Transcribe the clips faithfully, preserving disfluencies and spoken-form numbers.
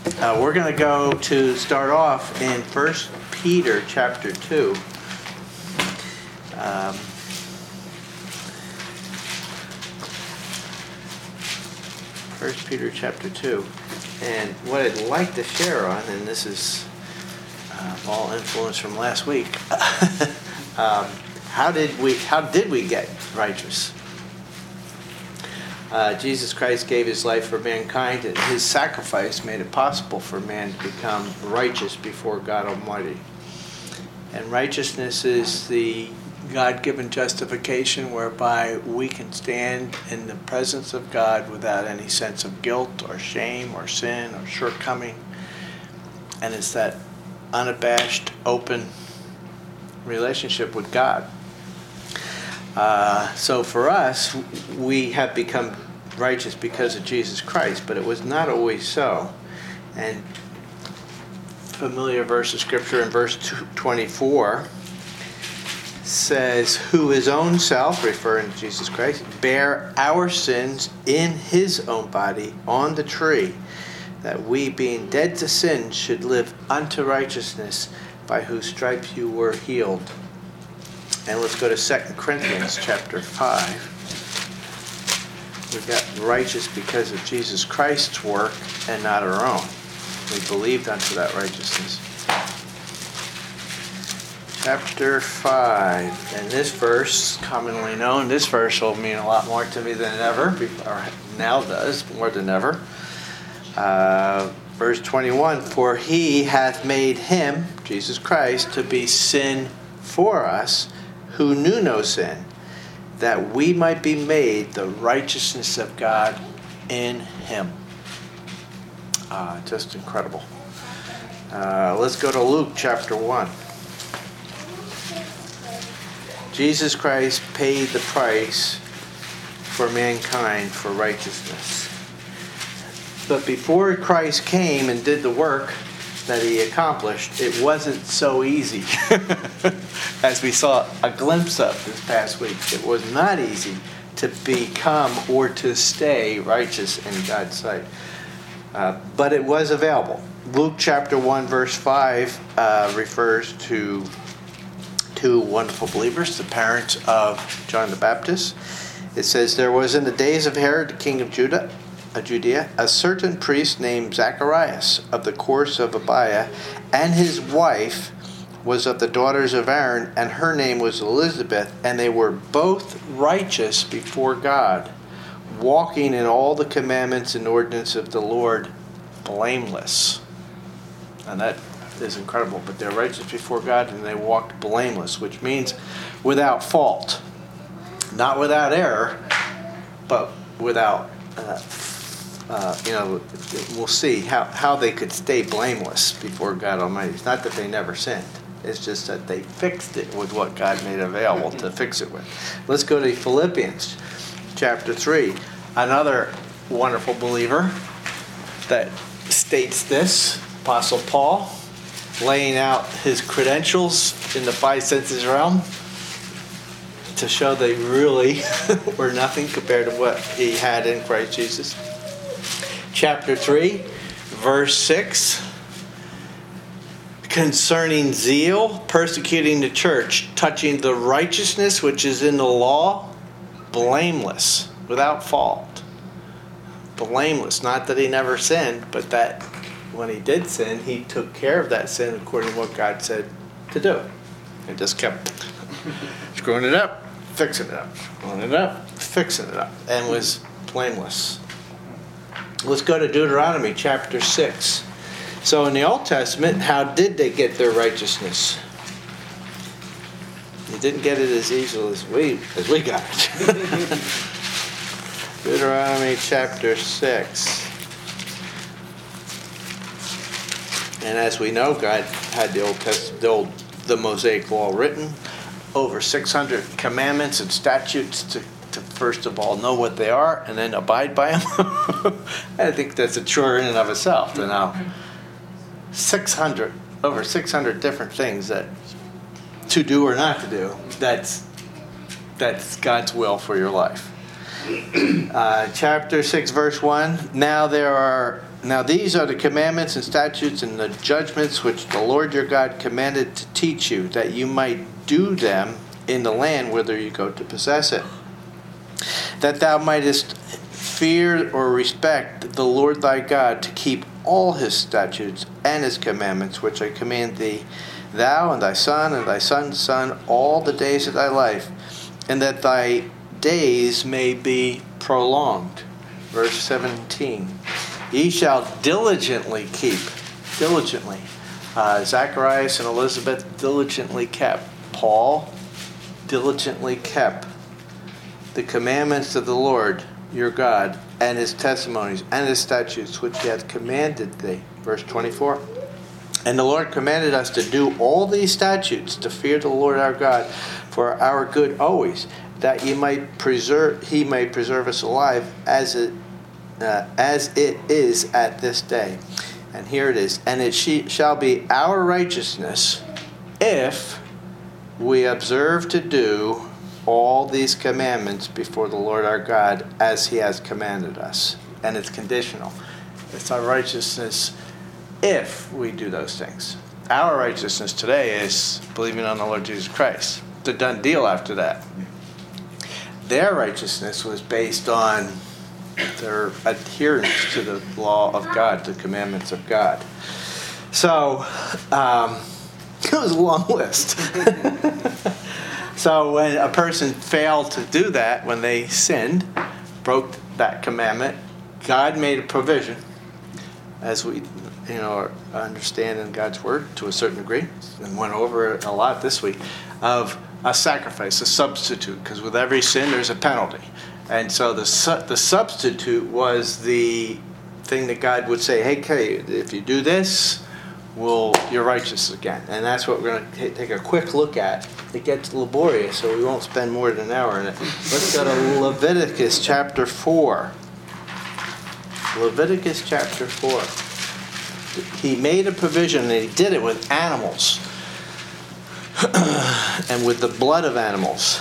Uh, we're going to go to start off in First Peter chapter two. Um, First Peter chapter two. And what I'd like to share on, and this is uh, all influence from last week, um, how did we how did we get righteous? Uh, Jesus Christ gave his life for mankind, and his sacrifice made it possible for man to become righteous before God Almighty. And righteousness is the God-given justification whereby we can stand in the presence of God without any sense of guilt or shame or sin or shortcoming. And it's that unabashed, open relationship with God. Uh, so for us, we have become righteous because of Jesus Christ, but it was not always so. And familiar verse of Scripture in verse twenty-four says, who his own self, referring to Jesus Christ, bare our sins in his own body on the tree, that we, being dead to sin, should live unto righteousness, by whose stripes you were healed. And let's go to Second Corinthians chapter five. We got righteous because of Jesus Christ's work and not our own. We believed unto that righteousness. Chapter five. And this verse, commonly known, this verse will mean a lot more to me than ever, or now does, more than ever. Uh, verse twenty-one, for he hath made him, Jesus Christ, to be sin for us, who knew no sin, that we might be made the righteousness of God in him. Uh, just incredible. Uh, let's go to Luke chapter one. Jesus Christ paid the price for mankind for righteousness. But before Christ came and did the work that he accomplished, it wasn't so easy. As we saw a glimpse of this past week, it was not easy to become or to stay righteous in God's sight. Uh, but it was available. Luke chapter one verse five uh, refers to two wonderful believers, the parents of John the Baptist. It says, there was in the days of Herod, the king of Judah, Judea, a certain priest named Zacharias of the course of Abiah, and his wife was of the daughters of Aaron, and her name was Elizabeth, and they were both righteous before God, walking in all the commandments and ordinances of the Lord, blameless. And that is incredible, but they're righteous before God, and they walked blameless, which means without fault. Not without error, but without uh, Uh, you know, we'll see how, how they could stay blameless before God Almighty. It's not that they never sinned. It's just that they fixed it with what God made available to fix it with. Let's go to Philippians chapter three. Another wonderful believer that states this, Apostle Paul, laying out his credentials in the five senses realm to show they really were nothing compared to what he had in Christ Jesus. Chapter three, verse six, concerning zeal, persecuting the church, touching the righteousness which is in the law, blameless, without fault. Blameless, not that he never sinned, but that when he did sin, he took care of that sin according to what God said to do. He just kept screwing it up, fixing it up, screwing it up, fixing it up, and was blameless. Let's go to Deuteronomy chapter six. So in the Old Testament, how did they get their righteousness? They didn't get it as easily as we as we got it. Deuteronomy chapter six. And as we know, God had the Old Testament, the, old, the Mosaic Law written, over six hundred commandments and statutes to to first of all know what they are and then abide by them. I think that's a chore in and of itself to know six hundred, over six hundred different things that to do or not to do. That's that's God's will for your life. Uh, chapter six, verse one. Now there are Now these are the commandments and statutes and the judgments which the Lord your God commanded to teach you, that you might do them in the land whither you go to possess it. That thou mightest fear or respect the Lord thy God, to keep all his statutes and his commandments which I command thee, thou and thy son and thy son's son, all the days of thy life, and that thy days may be prolonged. Verse seventeen. Ye shall diligently keep, diligently. Uh, Zacharias and Elizabeth diligently kept. Paul diligently kept the commandments of the Lord your God, and his testimonies, and his statutes, which he hath commanded thee. Verse twenty-four. And the Lord commanded us to do all these statutes, to fear the Lord our God, for our good always, that he might preserve, he may preserve us alive, as it Uh, as it is at this day. And here it is. And it she, shall be our righteousness if we observe to do all these commandments before the Lord our God, as he has commanded us. And it's conditional. It's our righteousness if we do those things. Our righteousness today is believing on the Lord Jesus Christ. It's a done deal after that. Their righteousness was based on their adherence to the law of God, the commandments of God. So, um, it was a long list. So when a person failed to do that, when they sinned, broke that commandment, God made a provision, as we you know understand in God's Word to a certain degree, and went over it a lot this week, of a sacrifice, a substitute, because with every sin there's a penalty. And so the su- the substitute was the thing that God would say, hey, okay, if you do this, well, you're righteous again. And that's what we're going to take a quick look at. It gets laborious, so we won't spend more than an hour in it. Let's go to Leviticus chapter four. Leviticus chapter four. He made a provision, and he did it with animals and with the blood of animals.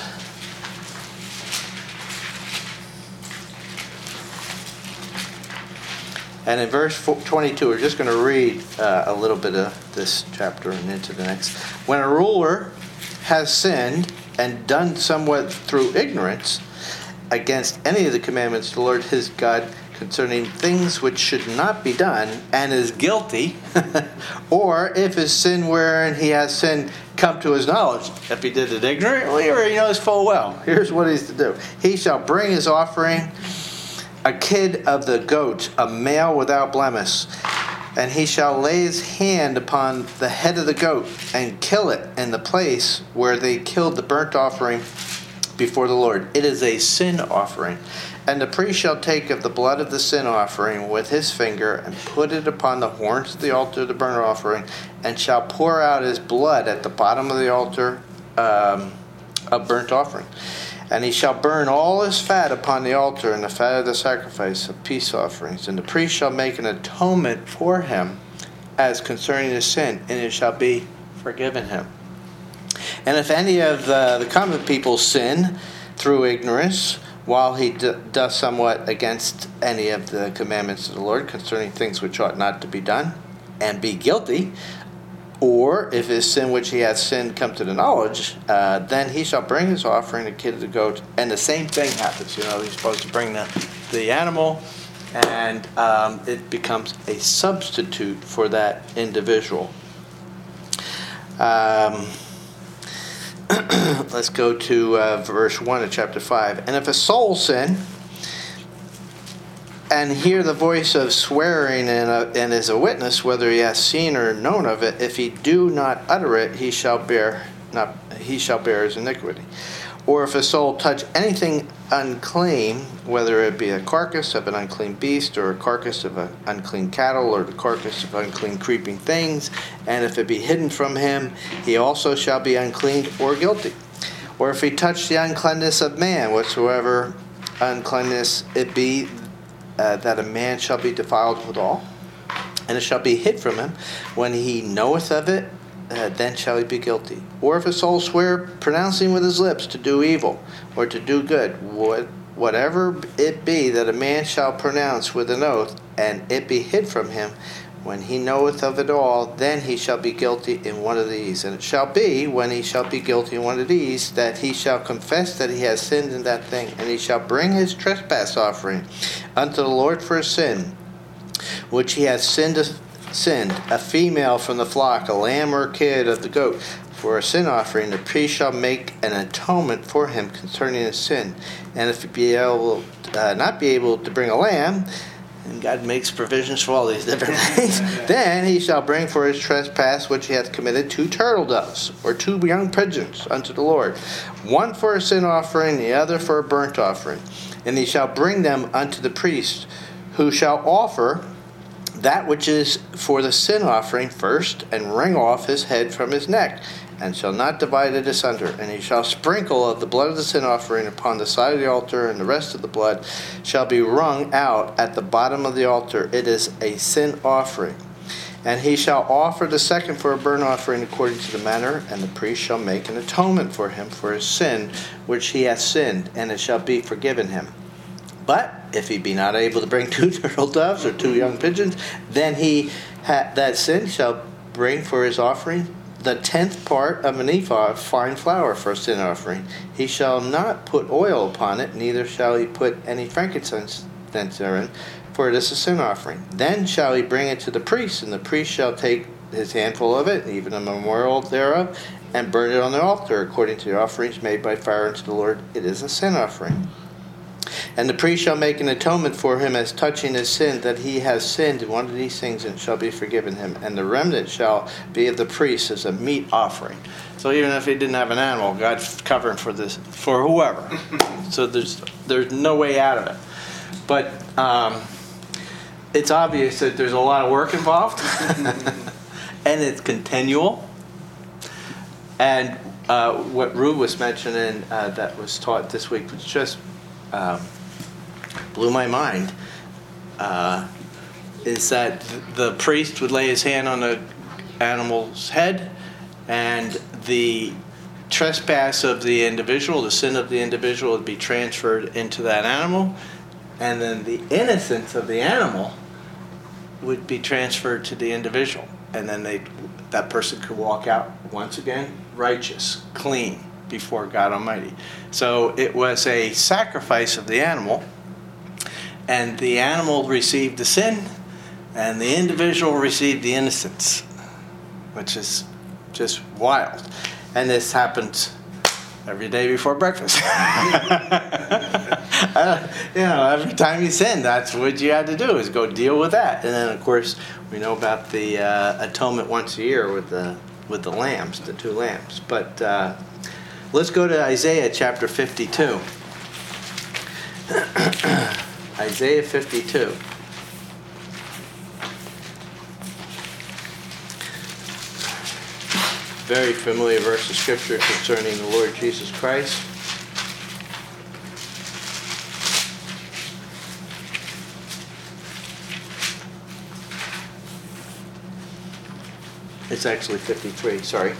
And in verse twenty-two, we're just going to read uh, a little bit of this chapter and into the next. When a ruler has sinned and done somewhat through ignorance against any of the commandments of the Lord his God concerning things which should not be done, and is guilty, or if his sin wherein he has sinned come to his knowledge, if he did it ignorantly or he knows full well, here's what he's to do. He shall bring his offering, a kid of the goat, a male without blemish, and he shall lay his hand upon the head of the goat and kill it in the place where they killed the burnt offering before the Lord. It is a sin offering. And the priest shall take of the blood of the sin offering with his finger and put it upon the horns of the altar of the burnt offering, and shall pour out his blood at the bottom of the altar um, of burnt offering. And he shall burn all his fat upon the altar, and the fat of the sacrifice of peace offerings. And the priest shall make an atonement for him as concerning his sin, and it shall be forgiven him. And if any of the, the common people sin through ignorance, while he d- does somewhat against any of the commandments of the Lord concerning things which ought not to be done, and be guilty, or if his sin which he hath sinned come to the knowledge, uh, then he shall bring his offering, the kid of the goat, and the same thing happens. You know, he's supposed to bring the, the animal, and um, it becomes a substitute for that individual. Um, let's go to uh, verse one of chapter five. And if a soul sin, and hear the voice of swearing and, uh, and is a witness, whether he has seen or known of it, if he do not utter it, he shall bear not he shall bear his iniquity. Or if a soul touch anything unclean, whether it be a carcass of an unclean beast, or a carcass of an unclean cattle, or the carcass of unclean creeping things, and if it be hidden from him, he also shall be unclean or guilty. Or if he touch the uncleanness of man, whatsoever uncleanness it be, Uh, that a man shall be defiled withal, and it shall be hid from him. When he knoweth of it, uh, then shall he be guilty. Or if a soul swear, pronouncing with his lips to do evil, or to do good, what, whatever it be that a man shall pronounce with an oath, and it be hid from him, when he knoweth of it all, then he shall be guilty in one of these. And it shall be, when he shall be guilty in one of these, that he shall confess that he has sinned in that thing, and he shall bring his trespass offering unto the Lord for a sin, which he hath sinned, sinned, a female from the flock, a lamb or a kid of the goat, for a sin offering. The priest shall make an atonement for him concerning his sin. And if he be able, uh, not be able to bring a lamb, and God makes provisions for all these different things, then he shall bring for his trespass which he hath committed two turtle doves, or two young pigeons unto the Lord, one for a sin offering, the other for a burnt offering. And he shall bring them unto the priest, who shall offer that which is for the sin offering first, and wring off his head from his neck, and shall not divide it asunder. And he shall sprinkle of the blood of the sin offering upon the side of the altar, and the rest of the blood shall be wrung out at the bottom of the altar. It is a sin offering. And he shall offer the second for a burnt offering according to the manner, and the priest shall make an atonement for him for his sin which he hath sinned, and it shall be forgiven him. But if he be not able to bring two turtle doves or two young pigeons, then he ha- that sin shall bring for his offering the tenth part of an ephah of fine flour for a sin offering. He shall not put oil upon it, neither shall he put any frankincense therein, for it is a sin offering. Then shall he bring it to the priest, and the priest shall take his handful of it, even a memorial thereof, and burn it on the altar, according to the offerings made by fire unto the Lord. It is a sin offering. And the priest shall make an atonement for him as touching his sin, that he has sinned in one of these things, and shall be forgiven him. And the remnant shall be of the priest as a meat offering. So even if he didn't have an animal, God's covering for this for whoever. So there's there's no way out of it. But um, it's obvious that there's a lot of work involved, and it's continual. And uh, what Rue was mentioning uh, that was taught this week was just Um, blew my mind, uh, is that the priest would lay his hand on the animal's head, and the trespass of the individual, the sin of the individual, would be transferred into that animal, and then the innocence of the animal would be transferred to the individual, and then they that person could walk out once again righteous, clean before God Almighty. So it was a sacrifice of the animal, and the animal received the sin, and the individual received the innocence, which is just wild. And this happens every day before breakfast. uh, you know, every time you sin, that's what you had to do, is go deal with that. And then, of course, we know about the uh, atonement once a year with the with the lambs, the two lambs. But uh, let's go to Isaiah chapter fifty-two. Isaiah fifty-two. Very familiar verse of Scripture concerning the Lord Jesus Christ. It's actually fifty-three, sorry.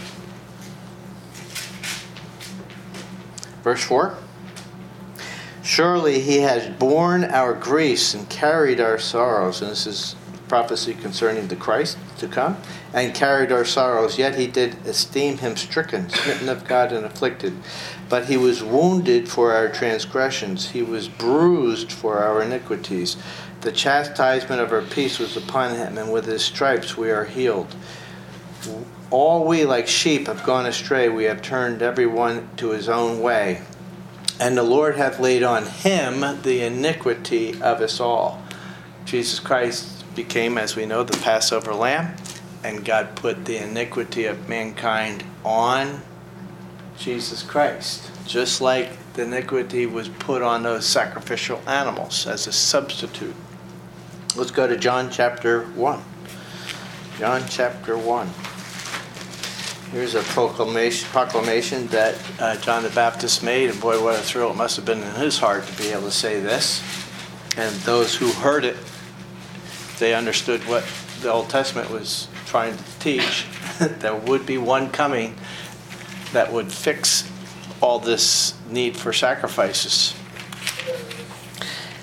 Verse four. Surely he has borne our griefs and carried our sorrows. And this is prophecy concerning the Christ to come. And carried our sorrows. Yet he did esteem him stricken, smitten of God, and afflicted. But he was wounded for our transgressions. He was bruised for our iniquities. The chastisement of our peace was upon him, and with his stripes we are healed. All we like sheep have gone astray. We have turned every one to his own way. And the Lord hath laid on him the iniquity of us all. Jesus Christ became, as we know, the Passover lamb. And God put the iniquity of mankind on Jesus Christ. Just like the iniquity was put on those sacrificial animals as a substitute. Let's go to John chapter one. John chapter one. Here's a proclamation, proclamation that uh, John the Baptist made, and boy, what a thrill it must have been in his heart to be able to say this. And those who heard it, they understood what the Old Testament was trying to teach. There would be one coming that would fix all this need for sacrifices.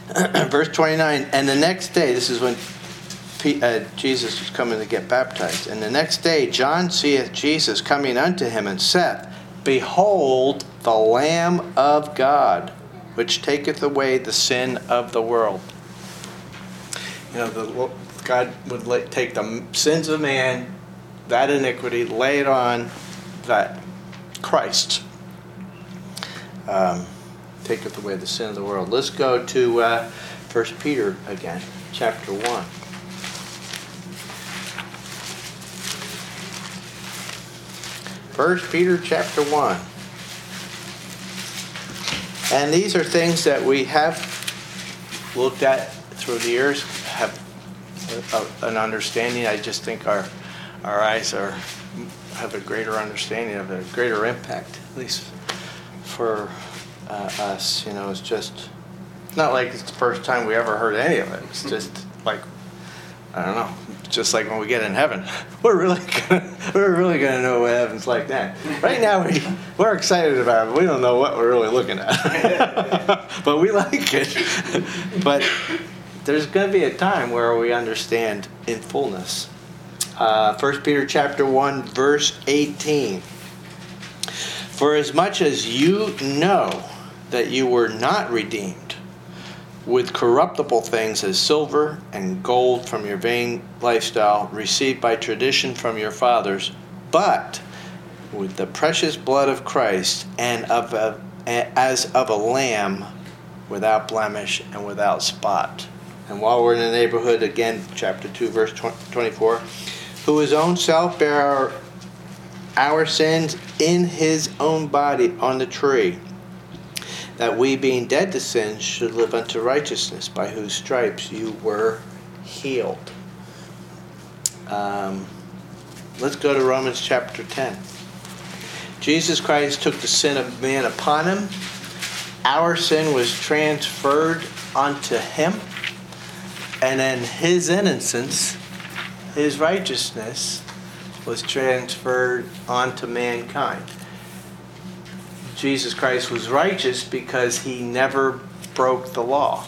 Verse twenty-nine, and the next day, this is when P- uh, Jesus was coming to get baptized. And the next day, John seeth Jesus coming unto him, and saith, Behold, the Lamb of God, which taketh away the sin of the world. You know, the, God would lay, take the sins of man, that iniquity, lay it on that Christ. Um, taketh away the sin of the world. Let's go to uh, First Peter again, chapter one. First Peter chapter one. And these are things that we have looked at through the years, have a, a, an understanding. I just think our our eyes are have a greater understanding of it, a greater impact, at least for uh, us. You know, it's just not like it's the first time we ever heard any of it. It's just like, I don't know, just like when we get in heaven, we're really gonna, we're really gonna know what heaven's like then. Right now, we we're excited about it. But we don't know what we're really looking at, but we like it. But there's going to be a time where we understand in fullness. Uh, First Peter chapter one, verse eighteen. For as much as you know that you were not redeemed with corruptible things as silver and gold from your vain lifestyle received by tradition from your fathers, but with the precious blood of Christ and of a, as of a lamb without blemish and without spot. And while we're in the neighborhood, again, chapter two, verse twenty-four, who his own self bare our, our sins in his own body on the tree, that we, being dead to sin, should live unto righteousness, by whose stripes you were healed. Um, let's go to Romans chapter ten. Jesus Christ took the sin of man upon him. Our sin was transferred onto him. And then his innocence, his righteousness, was transferred onto mankind. Jesus Christ was righteous because he never broke the law.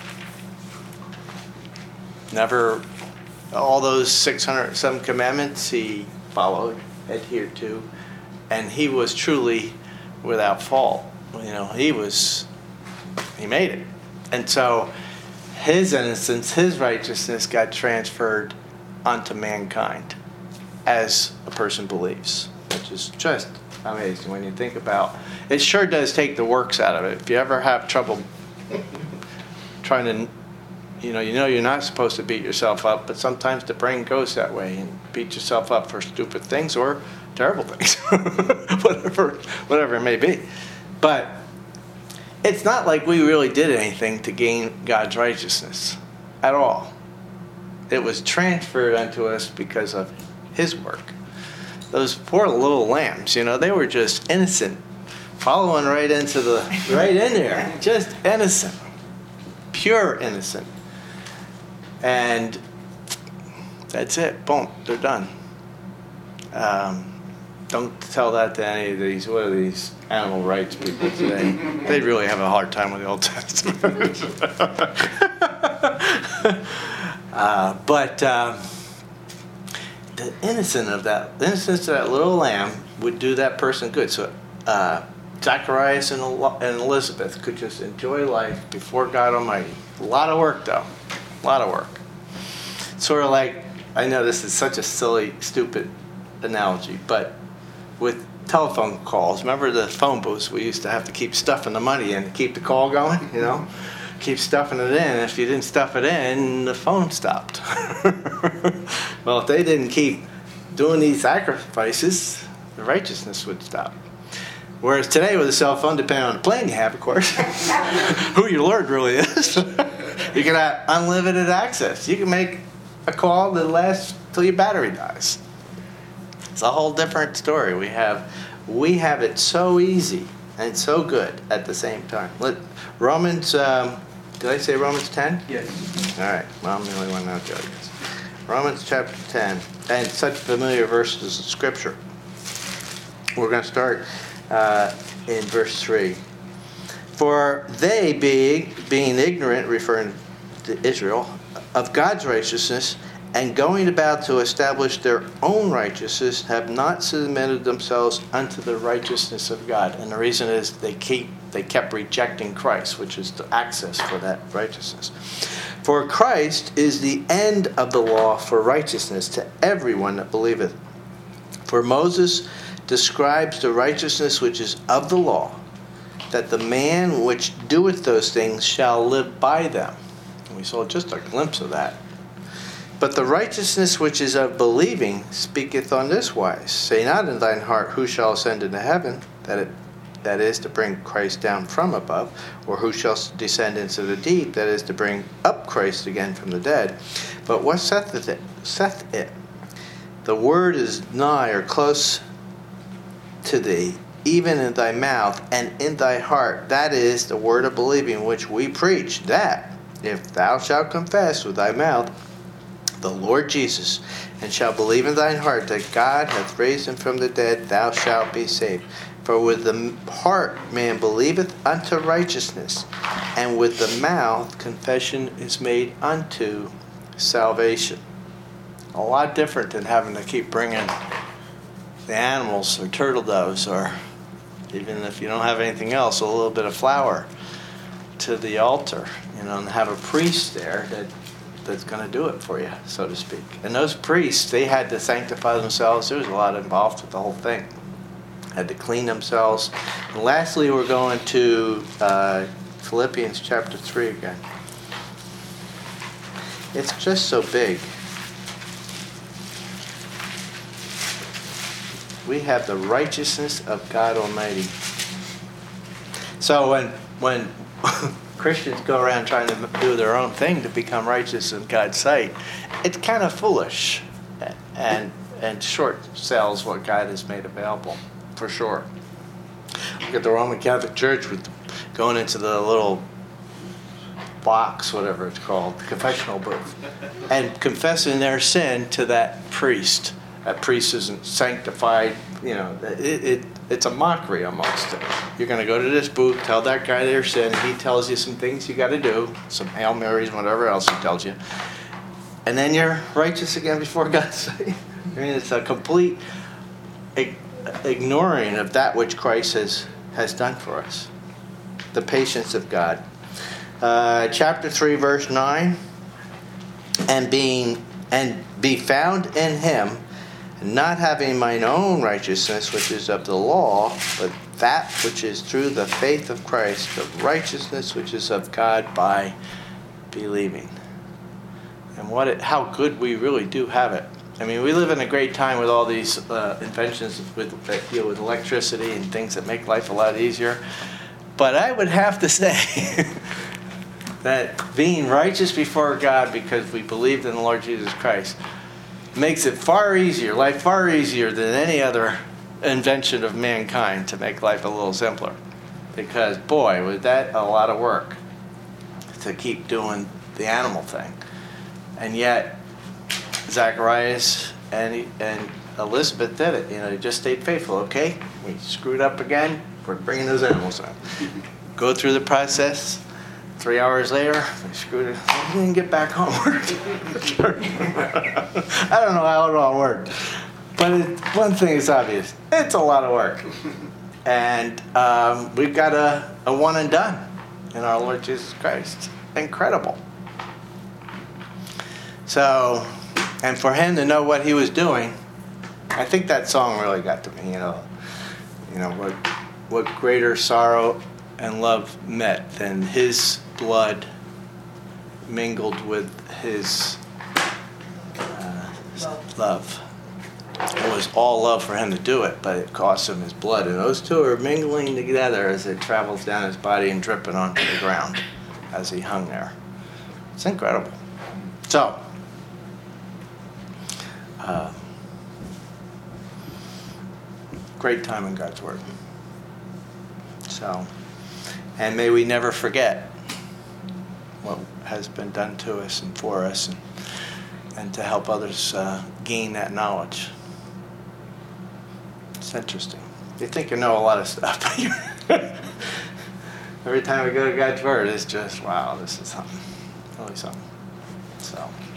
Never, all those six hundred some commandments he followed, adhered to, and he was truly without fault. You know, he was, he made it. And so his innocence, his righteousness got transferred onto mankind as a person believes, which is just amazing when you think about it. Sure does take the works out of it. If you ever have trouble trying to, you know, you know you're not supposed to beat yourself up, but sometimes the brain goes that way and beat yourself up for stupid things or terrible things, whatever, whatever it may be. But it's not like we really did anything to gain God's righteousness at all. It was transferred unto us because of his work. Those poor little lambs, you know, they were just innocent, following right into the, right in there, just innocent, pure innocent. And that's it. Boom, they're done. Um, don't tell that to any of these, what are these animal rights people today? They really have a hard time with the Old Testament. uh, but uh, the innocence of that, the innocence of that little lamb would do that person good. So uh, Zacharias and, and Elizabeth could just enjoy life before God Almighty. A lot of work, though. A lot of work. Sort of like, I know this is such a silly, stupid analogy, but with telephone calls, remember the phone booths, we used to have to keep stuffing the money in to keep the call going, you know? Keep stuffing it in. If you didn't stuff it in, the phone stopped. Well, if they didn't keep doing these sacrifices, the righteousness would stop. Whereas today with a cell phone, depending on the plan you have, of course, who your Lord really is, you can have unlimited access. You can make a call that lasts till your battery dies. It's a whole different story. We have we have it so easy and so good at the same time. Let, Romans, um, did I say Romans ten? Yes. All right. Well, I'm the only one out there, I guess. Romans chapter ten, and such familiar verses of Scripture. We're going to start uh, in verse three. For they, being, being ignorant, referring to Israel, of God's righteousness, and going about to establish their own righteousness, have not submitted themselves unto the righteousness of God. And the reason is they keep they kept rejecting Christ, which is the access for that righteousness. For Christ is the end of the law for righteousness to everyone that believeth. For Moses describes the righteousness which is of the law, that the man which doeth those things shall live by them. And we saw just a glimpse of that. But the righteousness which is of believing speaketh on this wise. Say not in thine heart, who shall ascend into heaven, that it that is to bring Christ down from above, or who shall descend into the deep, that is to bring up Christ again from the dead. But what saith it? Saith it? The word is nigh or close to thee, even in thy mouth and in thy heart. That is the word of believing which we preach, that if thou shalt confess with thy mouth the Lord Jesus, and shalt believe in thine heart that God hath raised him from the dead, thou shalt be saved. For with the heart man believeth unto righteousness, and with the mouth confession is made unto salvation. A lot different than having to keep bringing the animals or turtle doves, or even if you don't have anything else, a little bit of flour to the altar, you know, and have a priest there that that's going to do it for you, so to speak. And those priests, they had to sanctify themselves. There was a lot involved with the whole thing. Had to clean themselves. And lastly, we're going to uh, Philippians chapter three again. It's just so big. We have the righteousness of God Almighty. So when when Christians go around trying to do their own thing to become righteous in God's sight, it's kind of foolish and and short sells what God has made available, for sure. Look at the Roman Catholic Church with going into the little box, whatever it's called, the confessional booth, and confessing their sin to that priest. That priest isn't sanctified, you know, it, it it's a mockery almost. You're going to go to this booth, tell that guy their sin, he tells you some things you got to do, some Hail Marys, whatever else he tells you, and then you're righteous again before God's sight. I mean, it's a complete ignoring of that which Christ has, has done for us. The patience of God. Uh, chapter three, verse nine. And being and be found in him, not having mine own righteousness, which is of the law, but that which is through the faith of Christ, the righteousness which is of God by believing. And what it, how good we really do have it. I mean, we live in a great time with all these uh, inventions with, that deal with electricity and things that make life a lot easier. But I would have to say that being righteous before God because we believed in the Lord Jesus Christ makes it far easier, life far easier than any other invention of mankind to make life a little simpler. Because, boy, was that a lot of work to keep doing the animal thing. And yet, Zacharias and and Elizabeth did it. You know, they just stayed faithful. Okay, we screwed up again. We're bringing those animals out. Go through the process. Three hours later, we screwed it. We didn't get back home. I don't know how it all worked, but it, one thing is obvious: it's a lot of work, and um, we've got a, a one and done in our Lord Jesus Christ. Incredible. So. And for him to know what he was doing, I think that song really got to me. You know, you know what, what greater sorrow and love met than his blood mingled with his uh, love. It was all love for him to do it, but it cost him his blood, and those two are mingling together as it travels down his body and dripping onto the ground as he hung there. It's incredible. So. Uh, great time in God's Word. So, and may we never forget what has been done to us and for us, and, and to help others uh, gain that knowledge. It's interesting. You think you know a lot of stuff, but Every time we go to God's Word, it's just, wow, this is something. Really something. So.